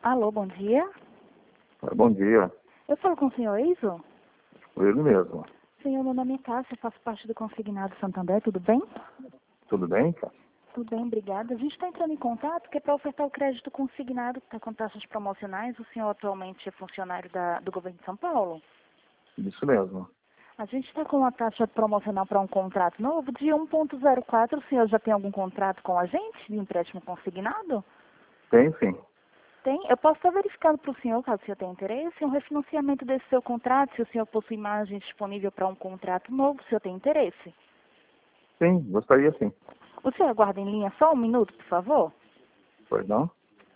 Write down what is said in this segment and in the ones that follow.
Alô, bom dia. Bom dia, Eu falo com o senhor Eiso? ele mesmo. Senhor, meu nome é Cássia, faço parte do Consignado Santander, tudo bem? Tudo bem, cara? Tudo bem, obrigada. A gente está entrando em contato que é para ofertar o crédito consignado, que está com taxas promocionais. O senhor atualmente é funcionário do governo de São Paulo? Isso mesmo. A gente está com uma taxa promocional para um contrato novo de 1,04. O senhor já tem algum contrato com a gente de empréstimo consignado? Tem sim. Tem. Eu posso estar verificando para o senhor, caso o senhor tenha interesse, um refinanciamento desse seu contrato, se o senhor possui margem disponível para um contrato novo, se o senhor tem interesse. Sim, gostaria sim. O senhor aguarda em linha só um minuto, por favor? Pois não?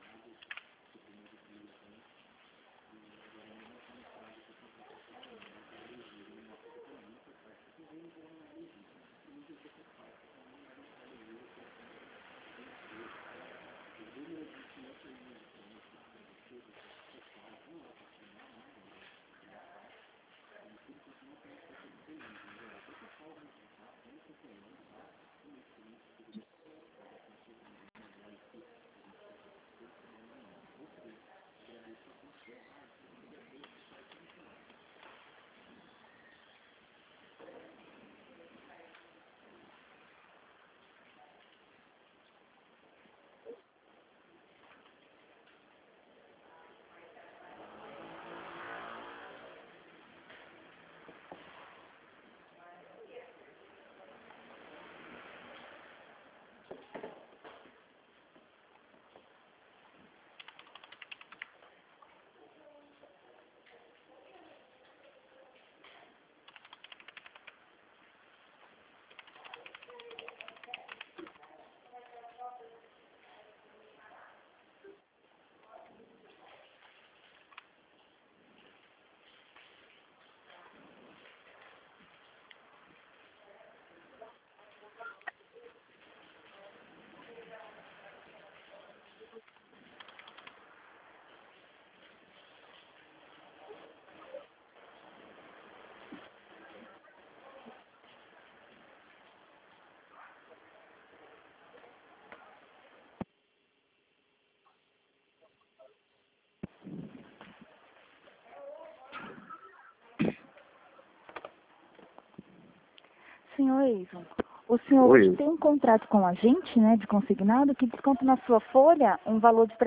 Senhor Eison, o senhor Oi. hoje tem um contrato com a gente, né, de consignado, que desconta na sua folha um valor de R$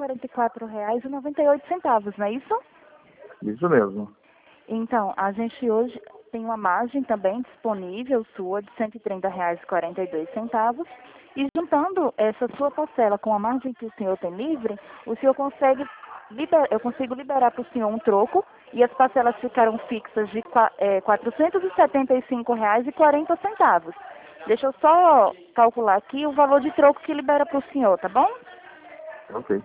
344,98, não é isso? Isso mesmo. Então, a gente hoje tem uma margem também disponível sua de R$ 130,42. E juntando essa sua parcela com a margem que o senhor tem livre, o senhor consegue eu consigo liberar para o senhor um troco e as parcelas ficaram fixas de R$ 475,40. Deixa eu só calcular aqui o valor de troco que libera para o senhor, tá bom? Ok.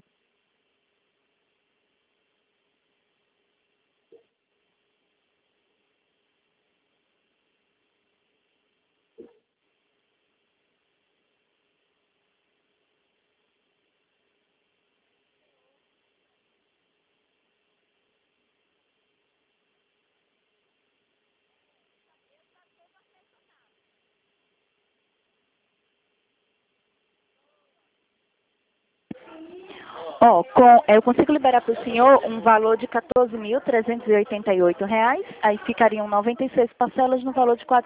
Ó, eu consigo liberar para o senhor um valor de R$ 14.388, aí ficariam 96 parcelas no valor de R$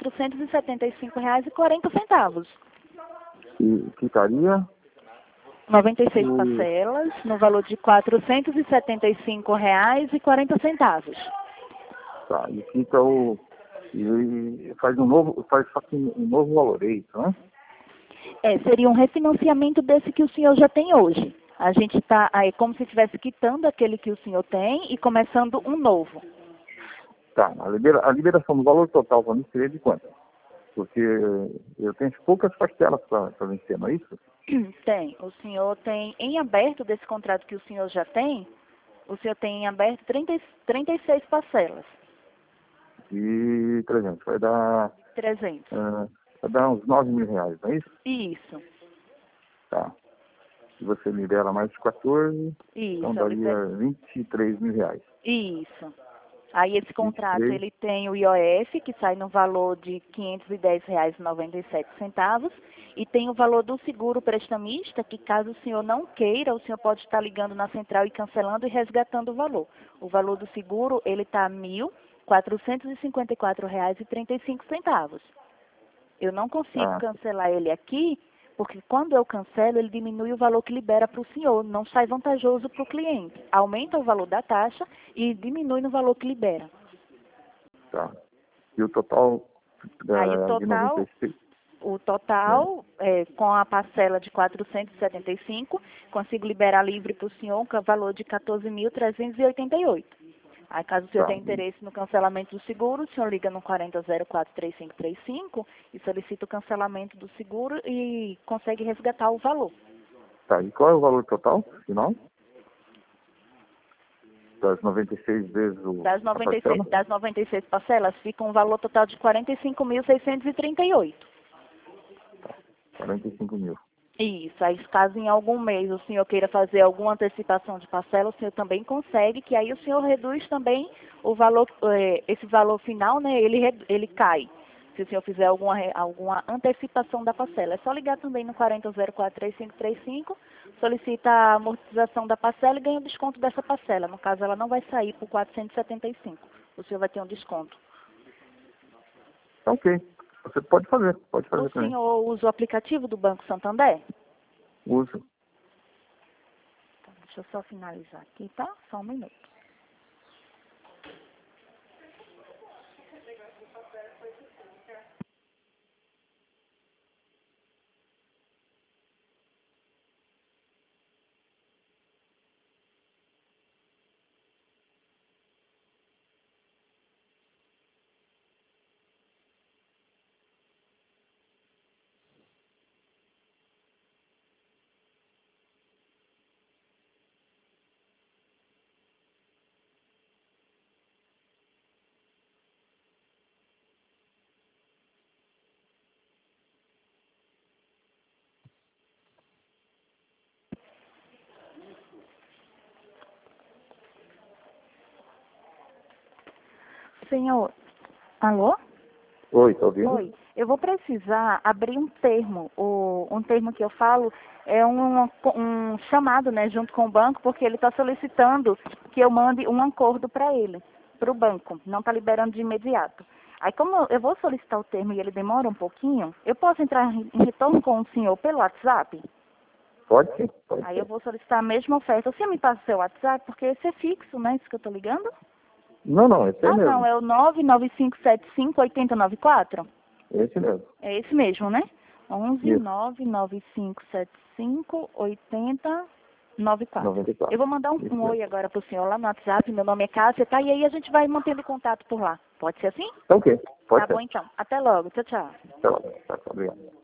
475,40. E ficaria? 96 O... parcelas no valor de R$ 475,40. Tá, e fica o... E faz um novo... Faz só que um novo valor, é isso, né? Seria um refinanciamento desse que o senhor já tem hoje. A gente está aí como se estivesse quitando aquele que o senhor tem e começando um novo. Tá, a liberação do valor total para mim seria de quanto? Porque eu tenho poucas parcelas para vencer, não é isso? Tem. O senhor tem em aberto desse contrato que o senhor já tem, o senhor tem em aberto 36 parcelas. E 300. Vai dar... 300. vai dar uns R$ 9.000, não é isso? Isso. Tá. Se você libera mais de 14, Isso. então daria R$ 23.000. Isso. Aí esse contrato, 23. ele tem o IOF, que sai no valor de R$ 510,97, e tem o valor do seguro prestamista, que caso o senhor não queira, o senhor pode estar ligando na central e cancelando e resgatando o valor. O valor do seguro, ele está R$ 1.454,35. Eu não consigo Ah, cancelar ele aqui, porque quando eu cancelo, ele diminui o valor que libera para o senhor. Não sai vantajoso para o cliente. Aumenta o valor da taxa e diminui no valor que libera. tá. E o total Aí de 96, o né? total com a parcela de 475, consigo liberar livre para o senhor com o valor de 14.388. Aí, caso o senhor Tá. tenha interesse no cancelamento do seguro, o senhor liga no 4004-3535 e solicita o cancelamento do seguro e consegue resgatar o valor. Tá. E qual é o valor total, final? Das 96 vezes Das a parcela? 96 parcelas, fica um valor total de 45.638. 45 mil. Isso, aí caso em algum mês o senhor queira fazer alguma antecipação de parcela, o senhor também consegue, que aí o senhor reduz também o valor, esse valor final, né, ele cai. Se o senhor fizer alguma antecipação da parcela. É só ligar também no 4004-3535, solicita a amortização da parcela e ganha o desconto dessa parcela. No caso, ela não vai sair por 475. O senhor vai ter um desconto. Tá, ok. Você pode fazer O também. senhor usa o aplicativo do Banco Santander? Uso. Então, deixa eu só finalizar aqui, tá? Só um minuto. Senhor, alô? Oi, tá ouvindo? Oi, eu vou precisar abrir um termo. Um termo que eu falo é um chamado, né, junto com o banco, porque ele está solicitando que eu mande um acordo para ele, para o banco. Não está liberando de imediato. Aí, como eu vou solicitar o termo e ele demora um pouquinho, eu posso entrar em retorno com o senhor pelo WhatsApp? Pode sim, pode Aí eu ser. vou solicitar a mesma oferta. Você me passa o seu WhatsApp, porque esse é fixo, né, isso que eu estou ligando? Não, esse é Ah, não, mesmo. é o 99575-8094? Esse mesmo. É esse mesmo, né? 11 Isso. 99575 8094. 94. Eu vou mandar um Isso oi mesmo. agora pro senhor lá no WhatsApp. Meu nome é Cássia, tá? E aí a gente vai mantendo contato por lá. Pode ser assim? Tá ok. Tá Pode bom ser. então. Até logo. Tchau, tchau. Tá, obrigado.